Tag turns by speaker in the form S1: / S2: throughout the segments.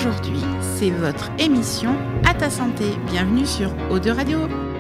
S1: Aujourd'hui, c'est votre émission À ta santé. Bienvenue sur Eau2 Radio.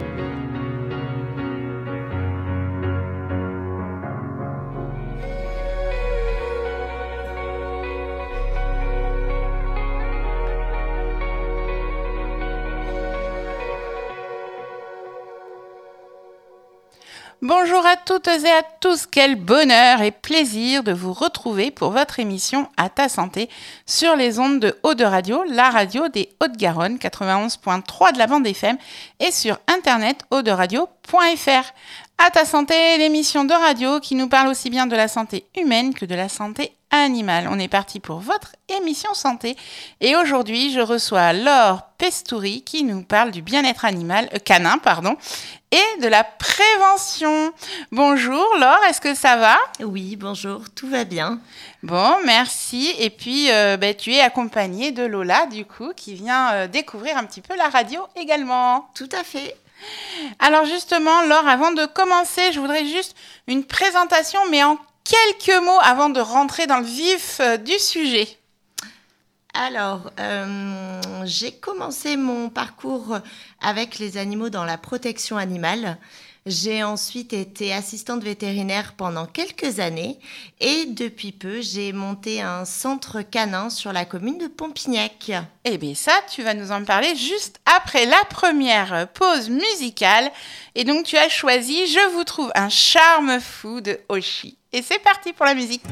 S1: Bonjour à toutes et à tous, quel bonheur et plaisir de vous retrouver pour votre émission À ta santé sur les ondes de Eau2 Radio, la radio des Hauts-de-Garonne, 91.3 de la bande FM et sur internet audeuradio.fr. À ta santé, l'émission de radio qui nous parle aussi bien de la santé humaine que de la santé animale. On est parti pour votre émission santé et aujourd'hui je reçois Laure Pestouri qui nous parle du bien-être canin et de la prévention. Bonjour Laure, est-ce que ça va ?
S2: Oui, bonjour, tout va bien.
S1: Bon, merci. Et puis tu es accompagnée de Lola du coup qui vient découvrir un petit peu la radio également.
S2: Tout à fait.
S1: Alors justement Laure, avant de commencer, je voudrais juste une présentation mais en quelques mots avant de rentrer dans le vif du sujet.
S2: Alors, j'ai commencé mon parcours avec les animaux dans la protection animale. J'ai ensuite été assistante vétérinaire pendant quelques années et depuis peu, j'ai monté un centre canin sur la commune de Pompignac.
S1: Eh bien ça, tu vas nous en parler juste après la première pause musicale. Et donc, tu as choisi « Je vous trouve un charme fou » de Oshi. Et c'est parti pour la musique.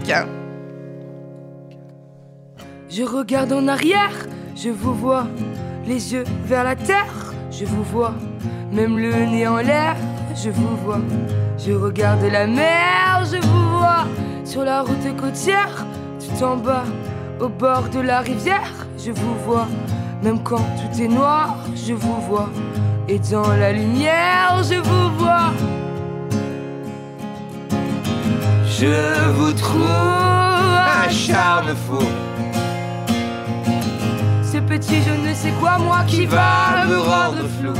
S3: Je regarde en arrière, je vous vois, les yeux vers la terre, je vous vois, même le nez en l'air, je vous vois. Je regarde la mer, je vous vois, sur la route côtière, tout en bas, au bord de la rivière, je vous vois, même quand tout est noir, je vous vois, et dans la lumière, je vous vois.
S4: Je vous trouve un charme fou.
S3: Ce petit je ne sais quoi, moi qui va me rendre flou.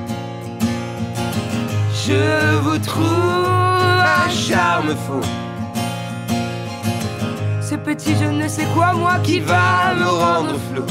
S4: Je vous trouve un charme fou.
S3: Ce petit je ne sais quoi, moi qui va me rendre flou.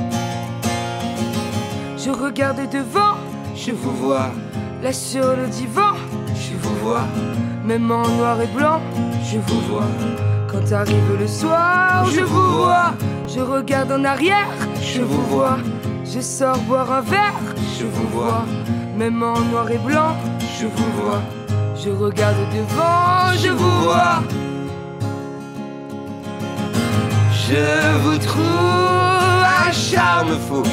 S3: Je regarde devant,
S4: je vous vois.
S3: Là sur le divan,
S4: je vous vois.
S3: Même en noir et blanc, je vous vois. Quand arrive le soir, je vous vois. Je regarde en arrière,
S4: je vous vois.
S3: Je sors boire un verre,
S4: je vous vois.
S3: Même en noir et blanc,
S4: je vous vois.
S3: Je regarde devant, je vous vois.
S4: Je vous trouve un charme fou.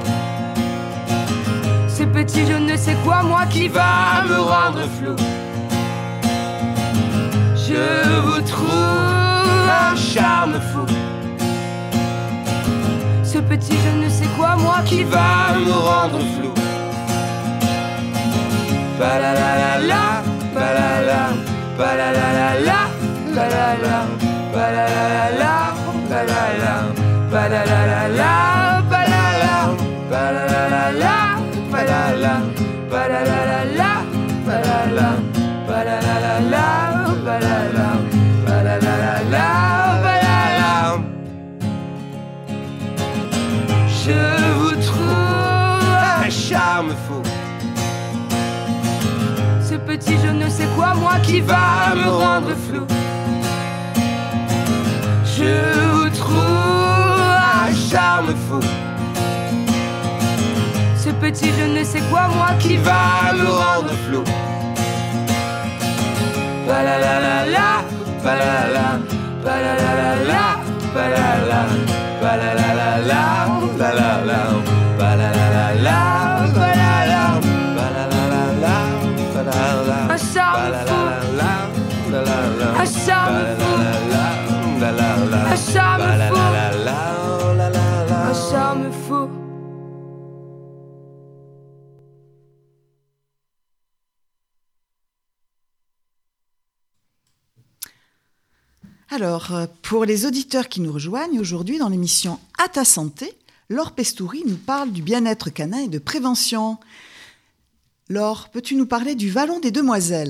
S3: Ce petit je ne sais quoi, moi qui va me rendre flou.
S4: Je vous trouve un charme fou.
S3: Ce petit je ne sais quoi, moi
S4: qui va me rendre flou. Ba la la la la, ba la la, ba la la la la, ba la la, ba la la la, ba la la, ba la la la la, ba la la, ba la la la la, ba la la, ba la la la la, ba la la, ba la la la la, ba la la, ba la la la la, ba la la. Je vous trouve un charme fou.
S3: Ce petit je ne sais quoi, moi qui va me rendre flou.
S4: Je vous trouve un charme fou.
S3: Ce petit je ne sais quoi, moi
S4: qui va me rendre flou. Ba la la la la, ba la la, ba la la la la, ba la la, ba la la la la, ba la la, ba la la la la, ba la la, ba la la la la, ba la la,
S3: un charme fou, un charme fou, un charme fou, un charme fou.
S5: Alors, pour les auditeurs qui nous rejoignent aujourd'hui dans l'émission À ta santé, Laure Pestouri nous parle du bien-être canin et de prévention. Laure, peux-tu nous parler du Vallon des Demoiselles ?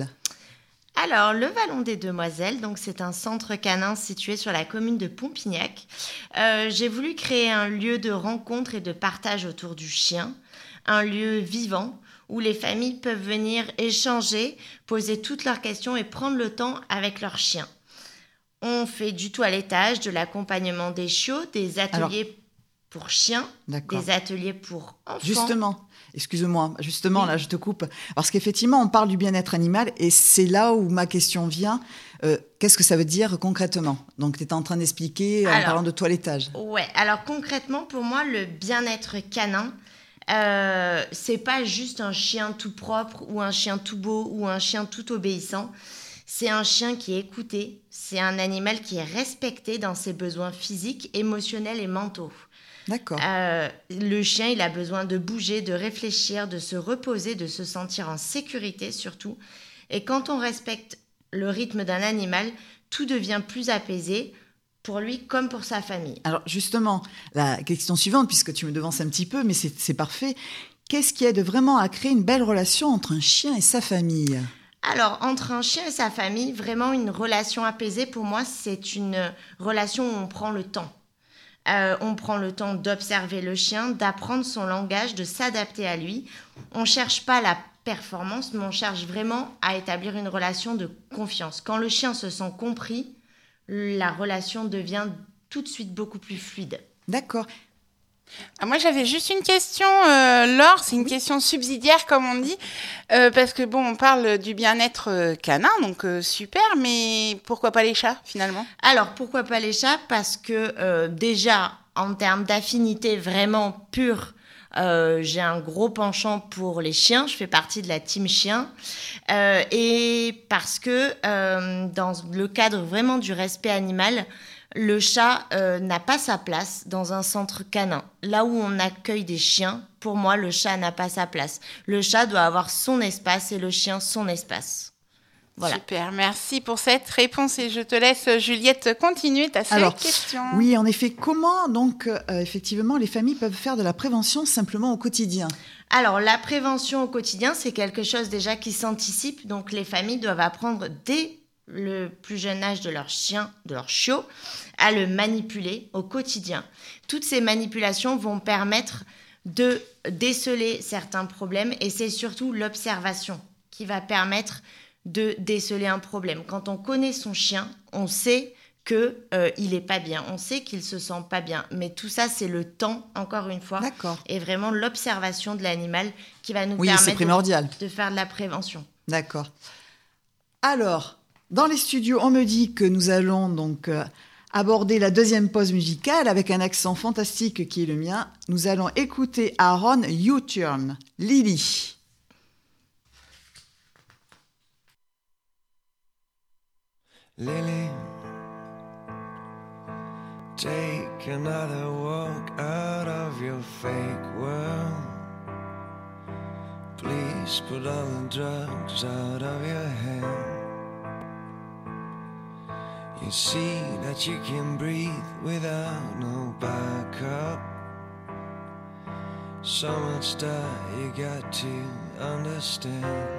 S2: Alors, le Vallon des Demoiselles, donc c'est un centre canin situé sur la commune de Pompignac. J'ai voulu créer un lieu de rencontre et de partage autour du chien, un lieu vivant où les familles peuvent venir échanger, poser toutes leurs questions et prendre le temps avec leur chien. On fait du toilettage, de l'accompagnement des chiots, des ateliers pour chiens, des ateliers pour enfants.
S5: Justement, oui. Là, je te coupe. Parce qu'effectivement, on parle du bien-être animal et c'est là où ma question vient. Qu'est-ce que ça veut dire concrètement ? Donc, tu étais en train d'expliquer en parlant de toilettage.
S2: Ouais, alors concrètement, pour moi, le bien-être canin, c'est pas juste un chien tout propre ou un chien tout beau ou un chien tout obéissant. C'est un chien qui est écouté, c'est un animal qui est respecté dans ses besoins physiques, émotionnels et mentaux.
S5: D'accord.
S2: Le chien, il a besoin de bouger, de réfléchir, de se reposer, de se sentir en sécurité surtout. Et quand on respecte le rythme d'un animal, tout devient plus apaisé pour lui comme pour sa famille.
S5: Alors justement, la question suivante, puisque tu me devances un petit peu, mais c'est parfait. Qu'est-ce qui aide vraiment à créer une belle relation entre un chien et sa famille ?
S2: Alors, entre un chien et sa famille, vraiment une relation apaisée, pour moi, c'est une relation où on prend le temps. On prend le temps d'observer le chien, d'apprendre son langage, de s'adapter à lui. On ne cherche pas la performance, mais on cherche vraiment à établir une relation de confiance. Quand le chien se sent compris, la relation devient tout de suite beaucoup plus fluide.
S5: D'accord.
S1: Moi, j'avais juste une question, Laure, c'est une question subsidiaire, comme on dit, parce que on parle du bien-être canin, donc super, mais pourquoi pas les chats, finalement ?
S2: Alors, pourquoi pas les chats ? Parce que déjà, en termes d'affinité vraiment pure, j'ai un gros penchant pour les chiens, je fais partie de la team chien, et parce que dans le cadre vraiment du respect animal, le chat n'a pas sa place dans un centre canin. Là où on accueille des chiens, pour moi, le chat n'a pas sa place. Le chat doit avoir son espace et le chien son espace. Voilà.
S1: Super, merci pour cette réponse et je te laisse, Juliette, continuer ta série de questions.
S5: Oui, en effet, comment donc effectivement les familles peuvent faire de la prévention simplement au quotidien ?
S2: Alors, la prévention au quotidien, c'est quelque chose déjà qui s'anticipe. Donc, les familles doivent apprendre dès le plus jeune âge de leur chien, de leur chiot, à le manipuler au quotidien. Toutes ces manipulations vont permettre de déceler certains problèmes et c'est surtout l'observation qui va permettre de déceler un problème. Quand on connaît son chien, on sait qu'il n'est pas bien, on sait qu'il ne se sent pas bien. Mais tout ça, c'est le temps, encore une fois, et vraiment l'observation de l'animal qui va nous permettre de faire de la prévention.
S5: D'accord. Alors, dans les studios, on me dit que nous allons donc aborder la deuxième pause musicale avec un accent fantastique qui est le mien. Nous allons écouter Aaron U-Turn, Lily.
S6: Lily, take another walk out of your fake world. Please put all the drugs out of your head. You see that you can breathe without no backup. So much that you got to understand.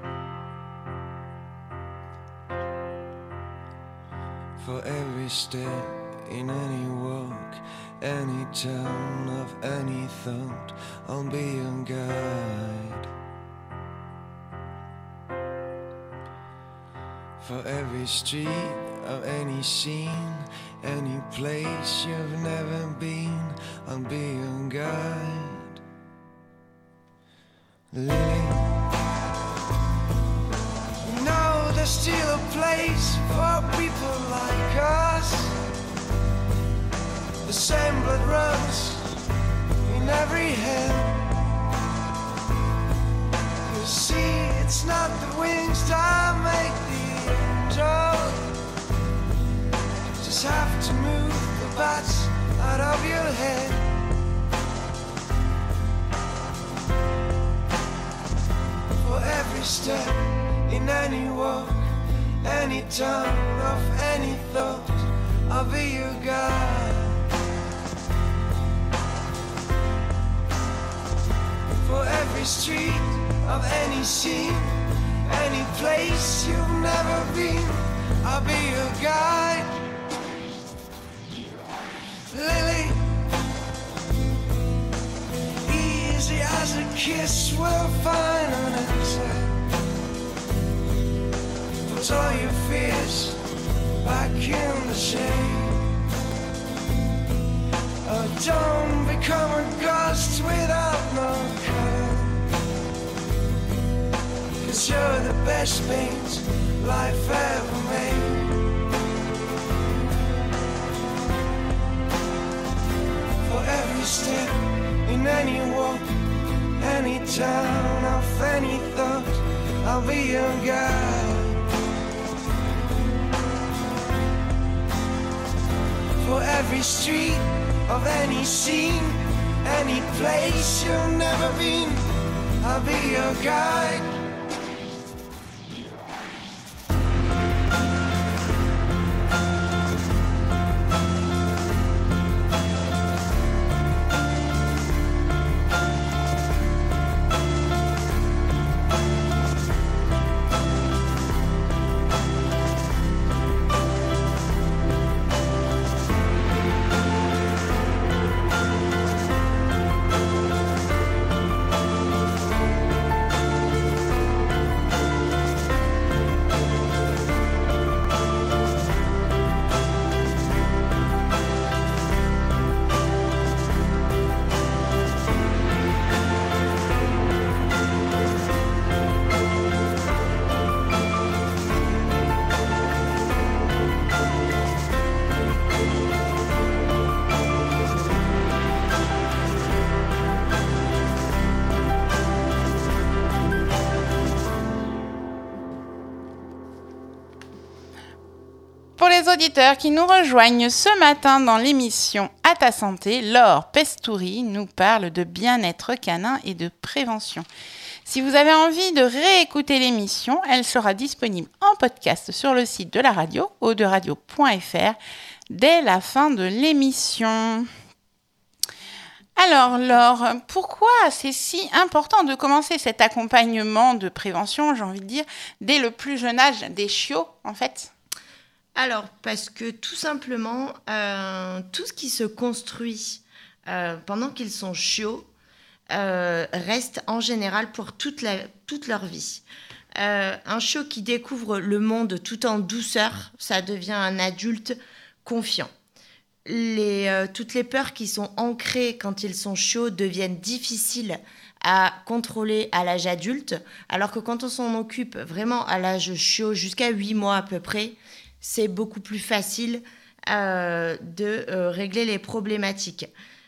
S6: For every step in any walk, any turn of any thought, I'll be your guide. For every street of any scene, any place you've never been, I'll be your guide. Lily, you know there's still a place for people like us. The same blood runs in every head. You see, it's not the wings that make the angel. Just have to move the bats out of your head. For every step in any walk, any turn of any thought, I'll be your guide. For every street of any scene, any place you've never been, I'll be your guide. Lily, easy as a kiss, we'll find an answer. Put all your fears back in the shade. Oh, don't become a ghost without no color, 'cause you're the best paint life ever made. For every step in any walk, any town, of any thought, I'll be your guide. For every street of any scene, any place you've never been, I'll be your guide.
S1: Pour les auditeurs qui nous rejoignent ce matin dans l'émission À ta santé, Laure Pestouri nous parle de bien-être canin et de prévention. Si vous avez envie de réécouter l'émission, elle sera disponible en podcast sur le site de la radio, auderadio.fr, dès la fin de l'émission. Alors Laure, pourquoi c'est si important de commencer cet accompagnement de prévention, j'ai envie de dire, dès le plus jeune âge des chiots en fait ?
S2: Alors, parce que tout simplement, tout ce qui se construit pendant qu'ils sont chiots reste en général pour toute leur vie. Un chiot qui découvre le monde tout en douceur, ça devient un adulte confiant. Toutes les peurs qui sont ancrées quand ils sont chiots deviennent difficiles à contrôler à l'âge adulte, alors que quand on s'en occupe vraiment à l'âge chiot, jusqu'à 8 mois à peu près, c'est beaucoup plus facile de régler les problématiques.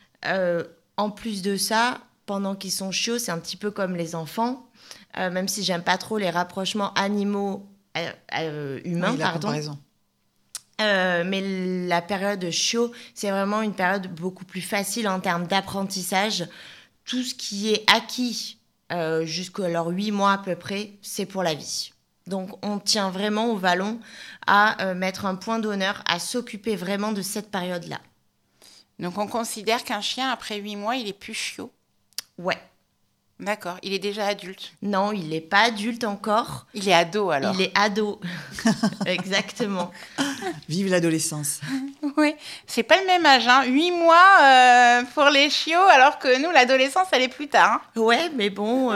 S2: En plus de ça, pendant qu'ils sont chiots, c'est un petit peu comme les enfants, même si j'aime pas trop les rapprochements animaux humains,
S5: oui, la comparaison.
S2: Mais la période chiot, c'est vraiment une période beaucoup plus facile en termes d'apprentissage. Tout ce qui est acquis jusqu'à leurs 8 mois à peu près, c'est pour la vie. Donc, on tient vraiment au vallon à mettre un point d'honneur, à s'occuper vraiment de cette période-là.
S1: Donc, on considère qu'un chien, après 8 mois, il est plus chiot.
S2: Ouais.
S1: D'accord. Il est déjà adulte.
S2: Non, il n'est pas adulte encore.
S1: Il est ado, alors.
S2: Il est ado. Exactement.
S5: Vive l'adolescence.
S1: Oui. C'est pas le même âge, hein. 8 mois pour les chiots, alors que nous, l'adolescence, elle est plus tard. Hein.
S2: Ouais, mais bon,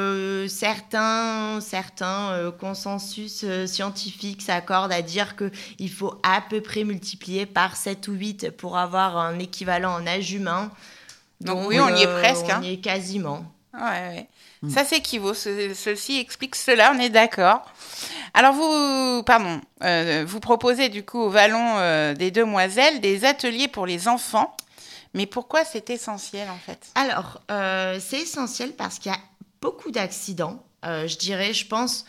S2: certains consensus scientifiques s'accordent à dire qu'il faut à peu près multiplier par 7 ou 8 pour avoir un équivalent en âge humain.
S1: Donc oui, on y est presque.
S2: On y est quasiment.
S1: Ouais. Ça s'équivaut. Ceci explique cela, on est d'accord. Alors vous proposez du coup au Vallon des Demoiselles des ateliers pour les enfants. Mais pourquoi c'est essentiel en fait ?
S2: Alors, c'est essentiel parce qu'il y a beaucoup d'accidents. Je pense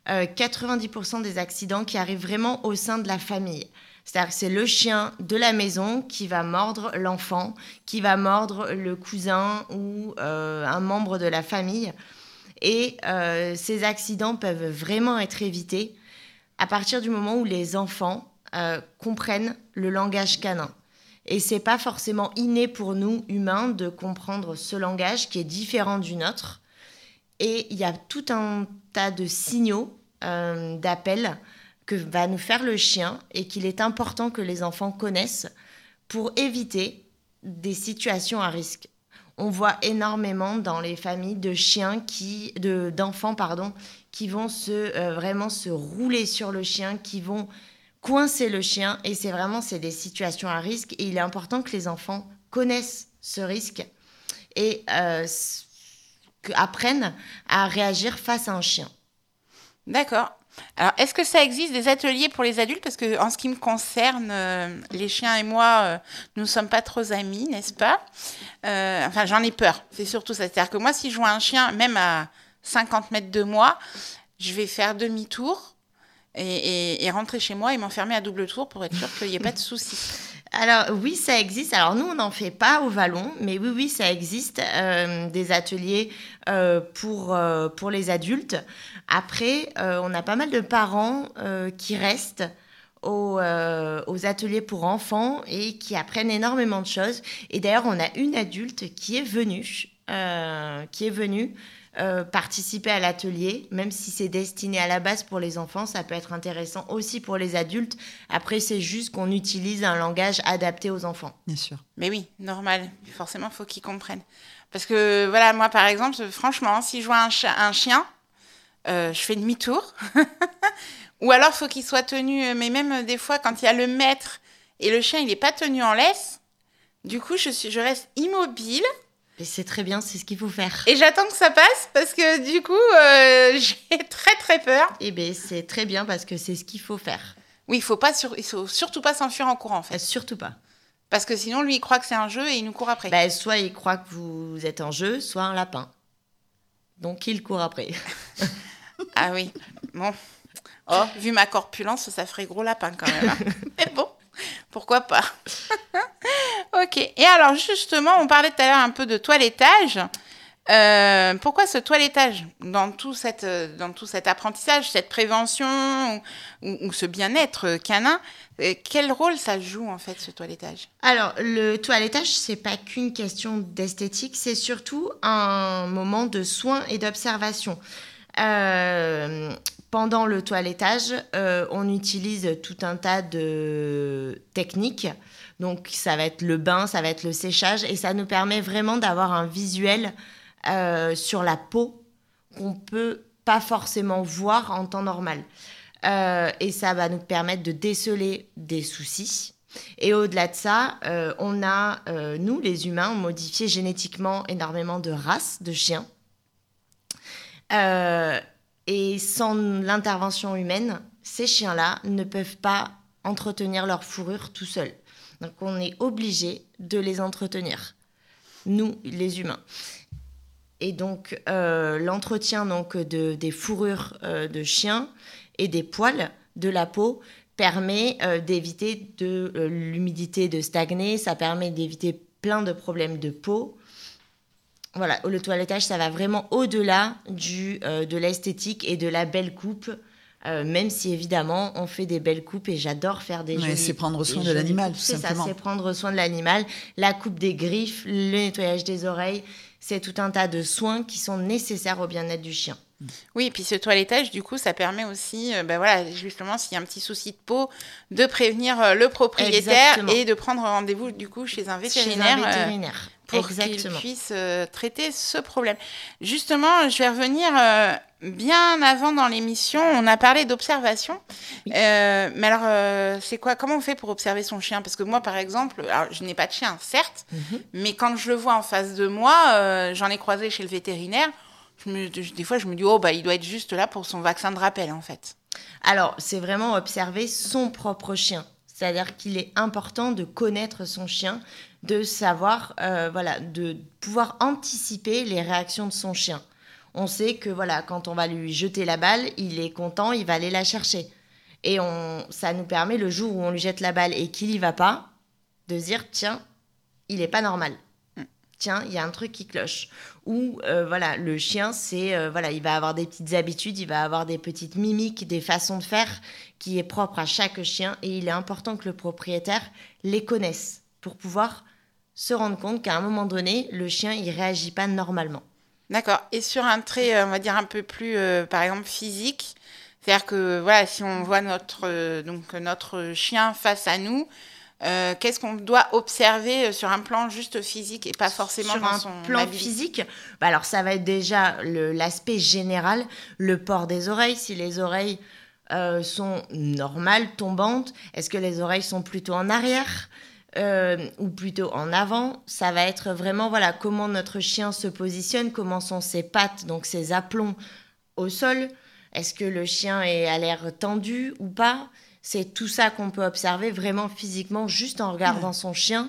S2: 90% des accidents qui arrivent vraiment au sein de la famille. C'est-à-dire que c'est le chien de la maison qui va mordre l'enfant, qui va mordre le cousin ou un membre de la famille. Et ces accidents peuvent vraiment être évités à partir du moment où les enfants comprennent le langage canin. Et c'est pas forcément inné pour nous, humains, de comprendre ce langage qui est différent du nôtre. Et il y a tout un tas de signaux, d'appels que va nous faire le chien et qu'il est important que les enfants connaissent pour éviter des situations à risque. On voit énormément dans les familles de chiens d'enfants qui vont vraiment se rouler sur le chien, qui vont coincer le chien. Et c'est des situations à risque. Et il est important que les enfants connaissent ce risque et apprennent à réagir face à un chien.
S1: D'accord. Alors, est-ce que ça existe des ateliers pour les adultes? Parce que en ce qui me concerne, les chiens et moi, nous ne sommes pas trop amis, n'est-ce pas? Enfin, j'en ai peur. C'est surtout ça. C'est-à-dire que moi, si je vois un chien, même à 50 mètres de moi, je vais faire demi-tour et rentrer chez moi et m'enfermer à double tour pour être sûr qu'il n'y ait pas de soucis.
S2: Alors oui, ça existe. Alors nous, on n'en fait pas au Vallon, mais oui, ça existe, des ateliers pour les adultes. Après, on a pas mal de parents qui restent aux ateliers pour enfants et qui apprennent énormément de choses. Et d'ailleurs, on a une adulte qui est venue participer à l'atelier, même si c'est destiné à la base pour les enfants, ça peut être intéressant aussi pour les adultes. Après, c'est juste qu'on utilise un langage adapté aux enfants.
S5: Bien sûr.
S1: Mais oui, normal. Forcément, il faut qu'ils comprennent. Parce que, voilà, moi, par exemple, franchement, si je vois un chien, je fais demi-tour. Ou alors, il faut qu'il soit tenu... Mais même des fois, quand il y a le maître et le chien, il n'est pas tenu en laisse, du coup, je reste immobile.
S2: Et c'est très bien, c'est ce qu'il faut faire.
S1: Et j'attends que ça passe parce que du coup, j'ai très très peur.
S2: Eh bien, c'est très bien parce que c'est ce qu'il faut faire.
S1: Oui, il faut surtout pas s'enfuir en courant en fait.
S2: Surtout pas.
S1: Parce que sinon, lui, il croit que c'est un jeu et il nous court après.
S2: Soit il croit que vous êtes en jeu, soit un lapin. Donc, il court après.
S1: Ah oui, bon. Oh, vu ma corpulence, ça ferait gros lapin quand même. Hein. Mais bon, pourquoi pas. Ok. Et alors, justement, on parlait tout à l'heure un peu de toilettage. Pourquoi ce toilettage dans tout cet apprentissage, cette prévention ou ce bien-être canin, quel rôle ça joue en fait ce toilettage?
S2: Alors le toilettage, c'est pas qu'une question d'esthétique, c'est surtout un moment de soin et d'observation. Pendant le toilettage, on utilise tout un tas de techniques. Donc ça va être le bain, ça va être le séchage et ça nous permet vraiment d'avoir un visuel sur la peau qu'on peut pas forcément voir en temps normal. Et ça va nous permettre de déceler des soucis. Et au-delà de ça, on a, nous les humains, modifié génétiquement énormément de races de chiens. Et sans l'intervention humaine, ces chiens-là ne peuvent pas entretenir leur fourrure tout seuls. Donc on est obligé de les entretenir, nous les humains. Et donc, l'entretien des fourrures de chiens et des poils de la peau permet d'éviter l'humidité de stagner, ça permet d'éviter plein de problèmes de peau. Voilà, le toilettage, ça va vraiment au-delà de l'esthétique et de la belle coupe, même si évidemment, on fait des belles coupes et j'adore faire des jolies...
S5: C'est prendre soin de l'animal, tout
S2: simplement.
S5: simplement.
S2: C'est ça, c'est prendre soin de l'animal, la coupe des griffes, le nettoyage des oreilles... C'est tout un tas de soins qui sont nécessaires au bien-être du chien.
S1: Oui, et puis ce toilettage, du coup, ça permet aussi, justement, s'il y a un petit souci de peau, de prévenir le propriétaire. Exactement. Et de prendre rendez-vous, du coup, chez un vétérinaire. Pour
S2: Exactement.
S1: qu'il puisse traiter ce problème. Justement, je vais revenir bien avant dans l'émission, on a parlé d'observation. Oui. Mais alors, c'est quoi? Comment on fait pour observer son chien? Parce que moi, par exemple, alors, je n'ai pas de chien, certes, mais quand je le vois en face de moi, j'en ai croisé chez le vétérinaire, des fois, je me dis, il doit être juste là pour son vaccin de rappel, en fait.
S2: Alors, c'est vraiment observer son propre chien. C'est-à-dire qu'il est important de connaître son chien, de savoir, de pouvoir anticiper les réactions de son chien. On sait que quand on va lui jeter la balle, il est content, il va aller la chercher. Et ça nous permet, le jour où on lui jette la balle et qu'il n'y va pas, de se dire, tiens, il n'est pas normal. Tiens, il y a un truc qui cloche. Ou, le chien, il va avoir des petites habitudes, il va avoir des petites mimiques, des façons de faire qui est propre à chaque chien. Et il est important que le propriétaire les connaisse pour pouvoir se rendre compte qu'à un moment donné, le chien, il ne réagit pas normalement.
S1: D'accord. Et sur un trait, on va dire un peu plus, par exemple, physique, c'est-à-dire que voilà, si on voit notre chien face à nous, qu'est-ce qu'on doit observer sur un plan juste physique et pas forcément
S2: sur
S1: dans
S2: un
S1: son
S2: plan
S1: habillement.
S2: physique, alors ça va être déjà l'aspect général, le port des oreilles. Si les oreilles sont normales, tombantes, est-ce que les oreilles sont plutôt en arrière ou plutôt en avant? Ça va être vraiment comment notre chien se positionne, comment sont ses pattes, donc ses aplombs au sol. Est-ce que le chien a l'air tendu ou pas? C'est tout ça qu'on peut observer vraiment physiquement juste en regardant son chien.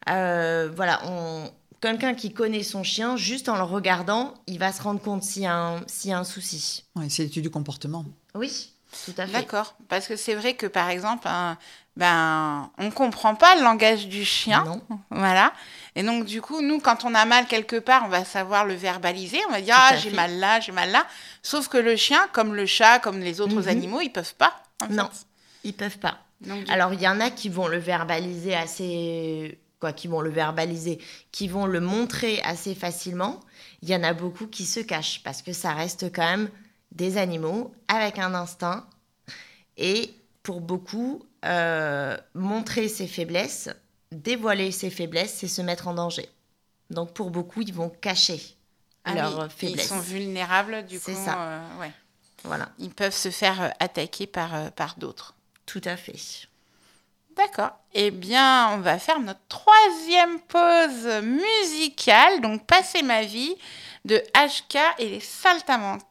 S2: Quelqu'un qui connaît son chien, juste en le regardant, il va se rendre compte s'il y a un souci.
S5: Oui, c'est l'étude du comportement.
S2: Oui, tout à fait.
S1: D'accord. Parce que c'est vrai que, par exemple, on ne comprend pas le langage du chien.
S2: Non.
S1: Voilà. Et donc, du coup, nous, quand on a mal quelque part, on va savoir le verbaliser. On va dire, j'ai mal là, j'ai mal là. Sauf que le chien, comme le chat, comme les autres animaux, ils ne peuvent pas.
S2: Non, ils ne peuvent pas.
S1: Donc,
S2: alors, il y en a qui vont le verbaliser qui vont le montrer assez facilement. Il y en a beaucoup qui se cachent parce que ça reste quand même des animaux avec un instinct. Et pour beaucoup, montrer ses faiblesses, dévoiler ses faiblesses, c'est se mettre en danger. Donc, pour beaucoup, ils vont cacher leurs faiblesses.
S1: Ils sont vulnérables, du coup.
S2: C'est ça. Voilà.
S1: Ils peuvent se faire attaquer par d'autres.
S2: Tout à fait.
S1: D'accord. Eh bien, on va faire notre troisième pause musicale. Donc, Passer ma vie de HK et les Saltimbanques.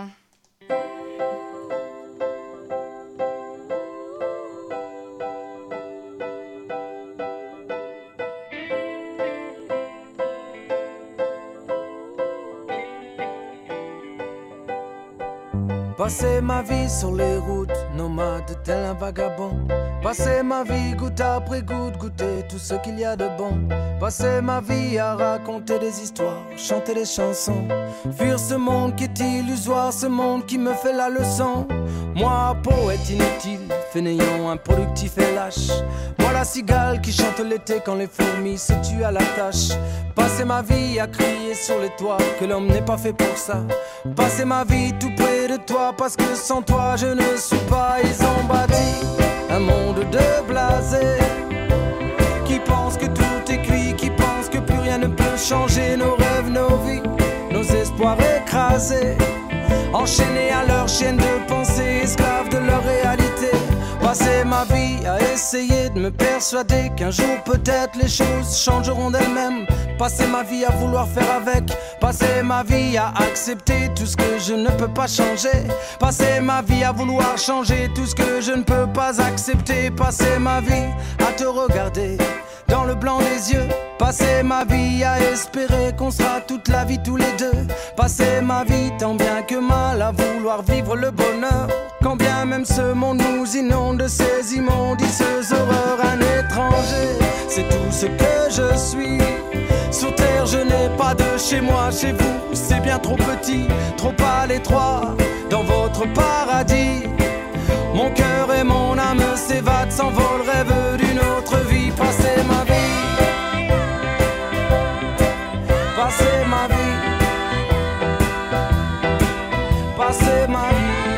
S4: Passer ma vie sur les routes, nomade tel un vagabond. Passer ma vie goutte après goutte, goûter tout ce qu'il y a de bon. Passer ma vie à raconter des histoires, chanter des chansons. Fuir ce monde qui est illusoire, ce monde qui me fait la leçon. Moi, poète inutile, fainéant, improductif et lâche. Moi, la cigale qui chante l'été quand les fourmis se tuent à la tâche. Passer ma vie à crier sur les toits que l'homme n'est pas fait pour ça. Passer ma vie tout près de toi parce que sans toi je ne suis pas. Ils ont bâti un monde de blasés qui pense que tout est cuit, qui pense que plus rien ne peut changer nos rêves, nos vies, nos espoirs écrasés, enchaînés à leur chaîne de pensée, esclaves de leur réalité. Passer ma vie à essayer de me persuader qu'un jour peut-être les choses changeront d'elles-mêmes. Passer ma vie à vouloir faire avec. Passer ma vie à accepter tout ce que je ne peux pas changer. Passer ma vie à vouloir changer tout ce que je ne peux pas accepter. Passer ma vie à te regarder dans le blanc des yeux. Passer ma vie à espérer qu'on sera toute la vie tous les deux. Passer ma vie tant bien que mal à vouloir vivre le bonheur. Quand bien même ce monde nous inonde de ces immondices horreurs. Un étranger, c'est tout ce que je suis. Sur terre je n'ai pas de chez moi, chez vous c'est bien trop petit, trop à l'étroit dans votre paradis. Mon cœur et mon âme s'évadent, s'envolent, rêvent d'une autre vie. Passer ma vie, passer ma vie, passer ma vie,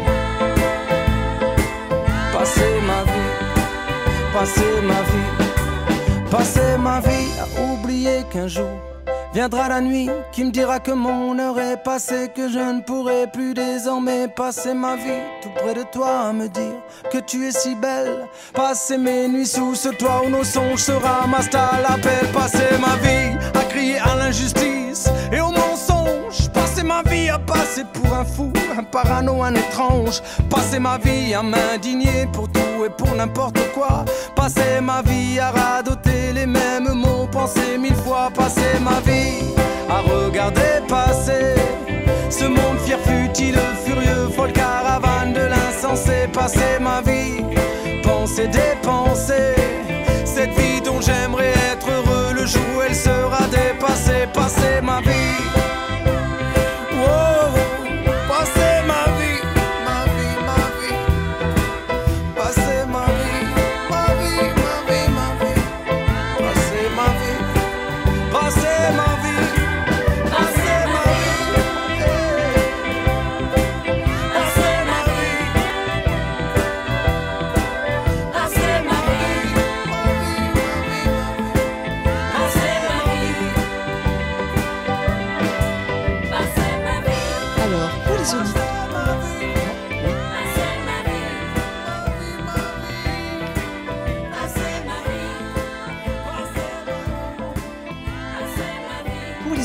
S4: passer ma vie, passer ma vie, passer ma vie à oublier qu'un jour viendra la nuit qui me dira que mon heure est passée, que je ne pourrai plus désormais passer ma vie tout près de toi à me dire que tu es si belle. Passer mes nuits sous ce toit où nos songes se ramassent à l'appel. Passer ma vie à crier à l'injustice et au mensonge. Passer ma vie à passer pour un fou, un parano, un étrange. Passer ma vie à m'indigner pour tout et pour n'importe quoi. Passer ma vie à radoter les mêmes mots, penser 1000 fois. Passer ma vie à regarder passer ce monde fier, futile, furieux, folle caravane de l'insensé. Passer ma vie, penser, dépenser cette vie dont j'aimerais être heureux le jour où elle sera dépassée. Passer ma vie, oh, passer ma vie, ma vie, ma vie, passer ma vie, ma vie, ma vie, ma vie, passer ma vie, passer ma vie, passer ma vie.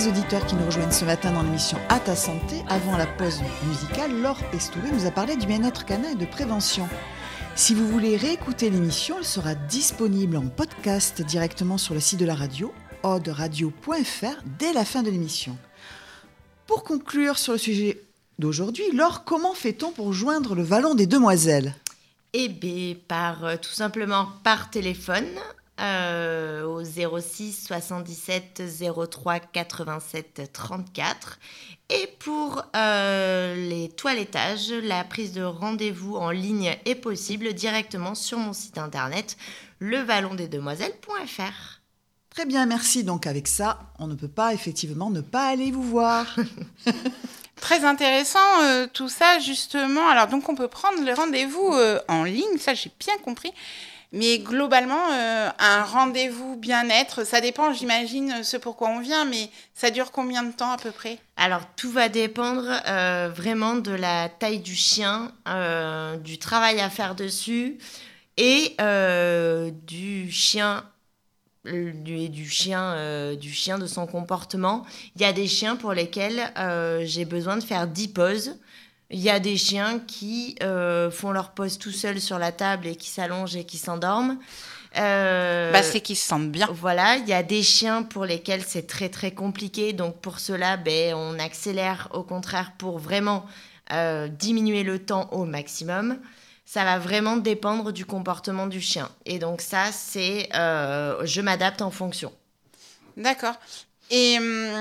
S5: les auditeurs qui nous rejoignent ce matin dans l'émission À ta santé, avant la pause musicale, Laure Pestouvé nous a parlé du bien-être canin et de prévention. Si vous voulez réécouter l'émission, elle sera disponible en podcast directement sur le site de la radio, oderadio.fr, dès la fin de l'émission. Pour conclure sur le sujet d'aujourd'hui, Laure, comment fait-on pour joindre le Vallon des Demoiselles ?
S2: Eh bien, tout simplement par téléphone au 06 77 03 87 34. Et pour les toilettages, la prise de rendez-vous en ligne est possible directement sur mon site internet levallondesdemoiselles.fr.
S5: Très bien, merci. Donc avec ça, on ne peut pas effectivement ne pas aller vous voir.
S1: Très intéressant tout ça, justement. Alors, donc, on peut prendre le rendez-vous en ligne, ça, j'ai bien compris. Mais globalement, un rendez-vous bien-être, ça dépend, j'imagine, ce pourquoi on vient, mais ça dure combien de temps à peu près ?
S2: Alors, tout va dépendre vraiment de la taille du chien, du travail à faire dessus et du chien. Du chien, de son comportement. Il y a des chiens pour lesquels j'ai besoin de faire 10 pauses. Il y a des chiens qui font leur pause tout seuls sur la table et qui s'allongent et qui s'endorment.
S1: C'est qu'ils se sentent bien.
S2: Voilà, il y a des chiens pour lesquels c'est très très compliqué. Donc pour cela, on accélère au contraire pour vraiment diminuer le temps au maximum. Ça va vraiment dépendre du comportement du chien. Et donc ça, c'est... je m'adapte en fonction.
S1: D'accord. Et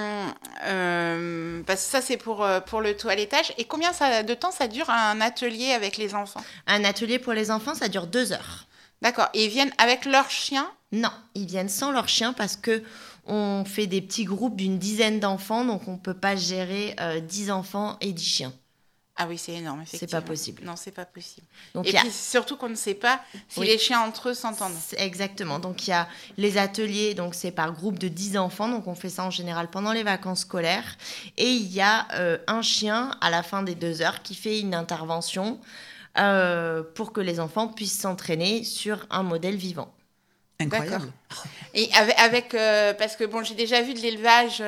S1: parce que ça, c'est pour le toilettage. Et combien de temps ça dure un atelier avec les enfants ?
S2: Un atelier pour les enfants, ça dure 2 heures.
S1: D'accord. Et ils viennent avec leur chien ?
S2: Non, ils viennent sans leur chien parce qu'on fait des petits groupes d'une dizaine d'enfants. Donc, on ne peut pas gérer 10 enfants et 10 chiens.
S1: Ah oui, c'est énorme, effectivement.
S2: C'est pas possible.
S1: Non, c'est pas possible.
S2: Donc,
S1: et puis surtout qu'on ne sait pas si les chiens entre eux s'entendent.
S2: Exactement. Donc il y a les ateliers, donc c'est par groupe de 10 enfants. Donc on fait ça en général pendant les vacances scolaires. Et il y a un chien à la fin des 2 heures qui fait une intervention pour que les enfants puissent s'entraîner sur un modèle vivant.
S5: Incroyable.
S1: D'accord. Et avec parce que j'ai déjà vu de l'élevage,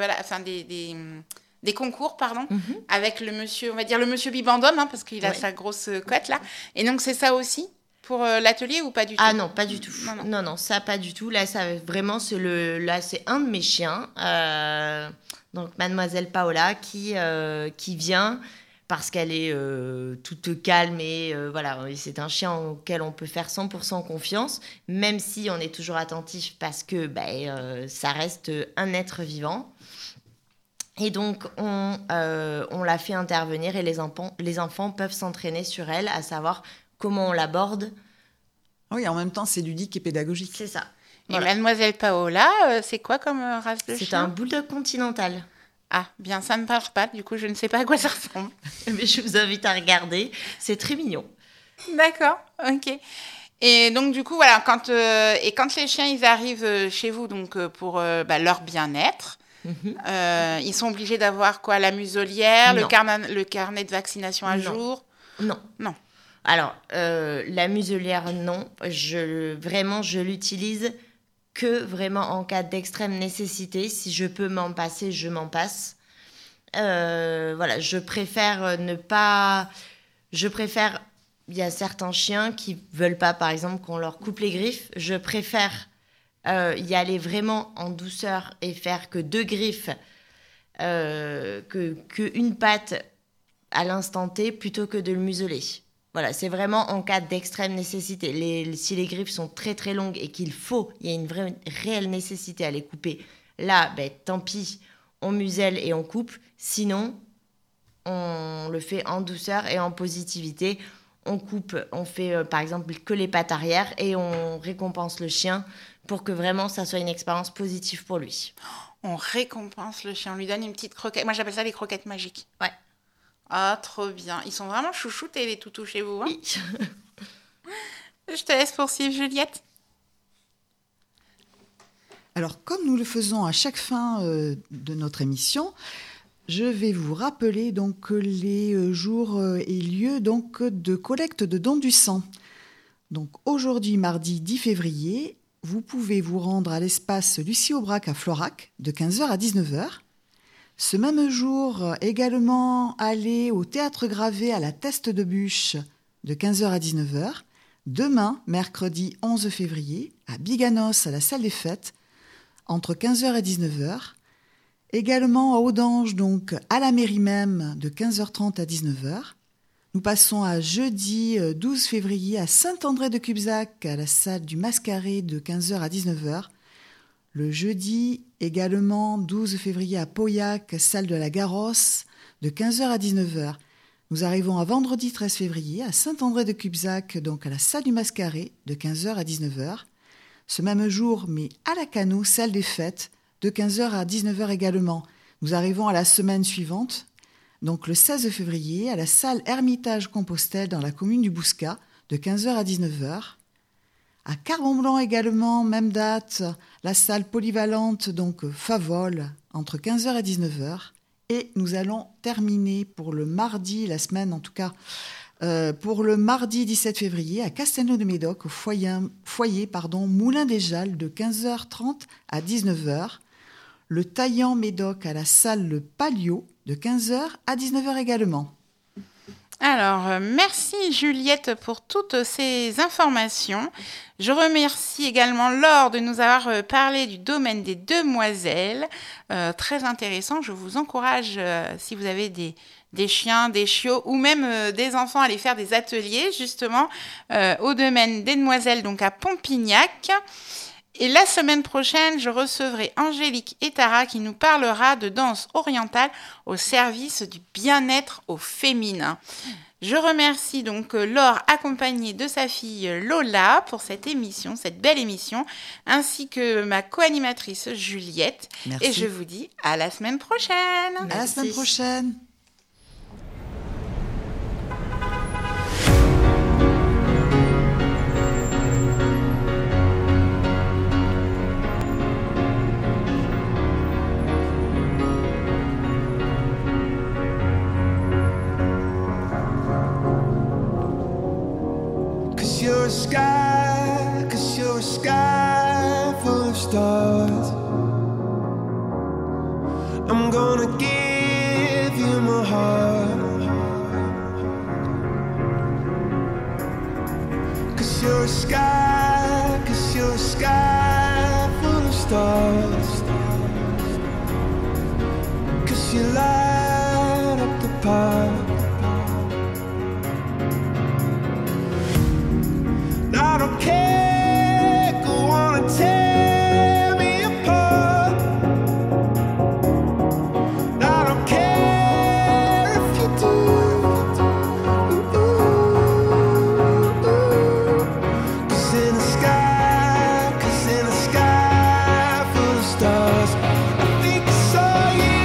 S1: des concours, avec le monsieur, on va dire le monsieur Bibendum, parce qu'il a sa grosse cote là. Et donc c'est ça aussi pour l'atelier ou pas du tout ?
S2: Ah non, pas du tout. Non, ça pas du tout. Là, ça vraiment c'est un de mes chiens, donc Mademoiselle Paola qui vient parce qu'elle est toute calme et voilà, c'est un chien auquel on peut faire 100% confiance, même si on est toujours attentif parce que ça reste un être vivant. Et donc, on l'a fait intervenir et les enfants peuvent s'entraîner sur elle, à savoir comment on l'aborde.
S5: Oui, en même temps, c'est ludique et pédagogique.
S2: C'est ça.
S1: Et
S2: Voilà.
S1: Mademoiselle Paola, c'est quoi comme race de chien ?
S2: C'est un bulldog continental.
S1: Ah, bien, ça ne me parle pas, du coup, je ne sais pas à quoi ça ressemble.
S2: Mais je vous invite à regarder, c'est très mignon.
S1: D'accord, ok. Et donc, du coup, voilà, quand les chiens, ils arrivent chez vous donc, pour leur bien-être, ils sont obligés d'avoir quoi ? La muselière, le carnet de vaccination à jour ?
S2: Non. Alors, la muselière, non. Je l'utilise que vraiment en cas d'extrême nécessité. Si je peux m'en passer, je m'en passe. Voilà, je préfère ne pas... Il y a certains chiens qui veulent pas, par exemple, qu'on leur coupe les griffes. Je préfère y aller vraiment en douceur et faire que 2 griffes, que une patte à l'instant T, plutôt que de le museler. Voilà, c'est vraiment en cas d'extrême nécessité. Si les griffes sont très très longues et il y a une réelle nécessité à les couper, là, tant pis, on muselle et on coupe. Sinon, on le fait en douceur et en positivité. On coupe, on fait par exemple que les pattes arrière et on récompense le chien pour que vraiment ça soit une expérience positive pour lui.
S1: On récompense le chien, on lui donne une petite croquette. Moi, j'appelle ça les croquettes magiques.
S2: Ouais.
S1: Ah, trop bien. Ils sont vraiment chouchoutes les toutous chez vous.
S2: Oui.
S1: Je te laisse poursuivre, Juliette.
S5: Alors, comme nous le faisons à chaque fin de notre émission, je vais vous rappeler donc les jours et lieux donc de collecte de dons du sang. Donc aujourd'hui, mardi 10 février, vous pouvez vous rendre à l'espace Lucie Aubrac à Florac de 15h à 19h. Ce même jour, également aller au Théâtre Gravé à la Teste de Bûche de 15h à 19h. Demain, mercredi 11 février, à Biganos à la Salle des Fêtes, entre 15h et 19h. Également à Audange, donc à la mairie même, de 15h30 à 19h. Nous passons à jeudi 12 février à Saint-André-de-Cubzac, à la salle du Mascaret de 15h à 19h. Le jeudi également 12 février à Pauillac, salle de la Garosse, de 15h à 19h. Nous arrivons à vendredi 13 février à Saint-André-de-Cubzac, donc à la salle du Mascaret, de 15h à 19h. Ce même jour, mais à la Cano, salle des fêtes, de 15h à 19h également. Nous arrivons à la semaine suivante, donc le 16 février, à la salle Hermitage Compostelle dans la commune du Bouscat, de 15h à 19h. À Carbon-Blanc également, même date, la salle polyvalente, donc Favol, entre 15h et 19h. Et nous allons terminer pour le mardi, la semaine en tout cas, pour le mardi 17 février, à Castelnau-de-Médoc, au foyer Moulin des Jalles, de 15h30 à 19h. Le Taillant Médoc à la salle Le Palio, de 15h à 19h également.
S1: Alors, merci Juliette pour toutes ces informations. Je remercie également Laure de nous avoir parlé du domaine des demoiselles. Très intéressant, je vous encourage, si vous avez des chiens, des chiots ou même des enfants, à aller faire des ateliers justement au domaine des demoiselles, donc à Pompignac. Et la semaine prochaine, je recevrai Angélique Etara qui nous parlera de danse orientale au service du bien-être au féminin. Je remercie donc Laure accompagnée de sa fille Lola pour cette émission, cette belle émission, ainsi que ma co-animatrice Juliette.
S5: Merci.
S1: Et je vous dis à la semaine prochaine.
S5: Merci. À la semaine prochaine.
S6: You're a sky full of stars. I'm gonna give you my heart. 'Cause you're a sky full of stars. 'Cause you light up the park. I don't care, go on and tear me apart. I don't care if you do. Cause in the sky full of stars, I think I saw you.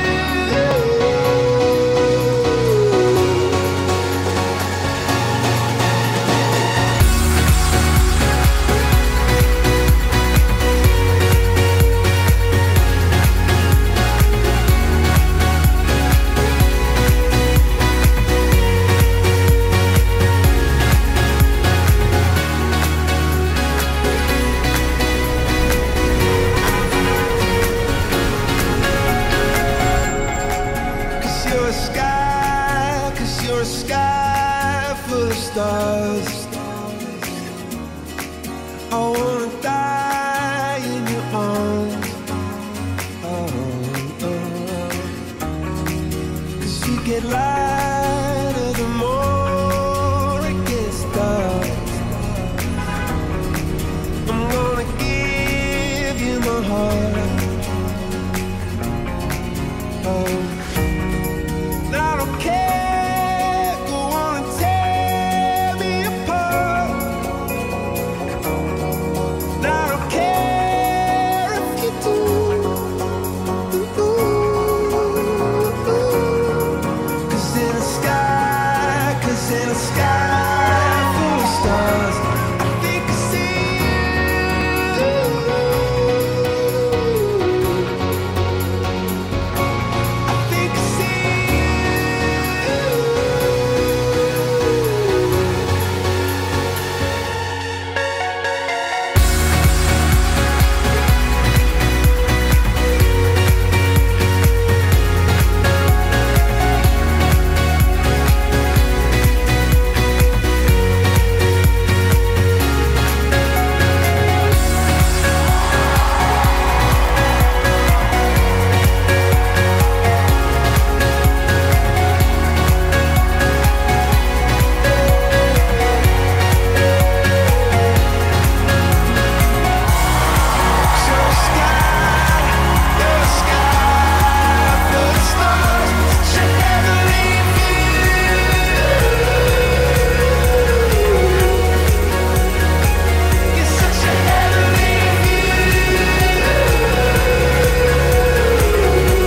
S6: You're a sky full of stars. I wanna die in your arms. Oh, oh. 'Cause you get light